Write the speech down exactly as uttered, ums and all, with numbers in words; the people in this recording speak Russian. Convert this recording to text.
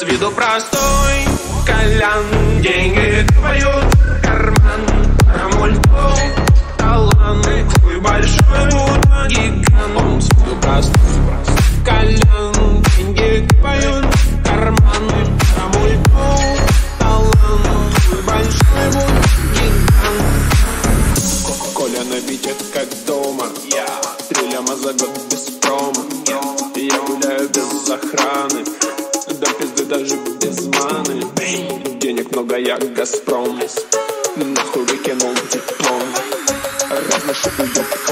С виду простой Колян, деньги капают в карман. А мультов талант, хуй большой, будто гигант. Он с виду простой Колян, деньги капают в карман. А мультов талант, хуй большой, будто гигант. Коля набитет как дома, три ляма за год без промо. Я гуляю без охраны, до пизды даже без маны. Денег много, я Газпром, нахуй выкинул диплом. Разношу уеб.